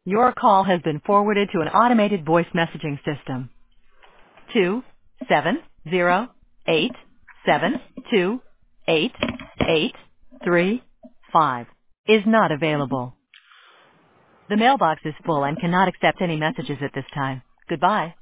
Your call has been forwarded to an automated voice messaging system. 27087288835 is not available. The mailbox is full and cannot accept any messages at this time. Goodbye.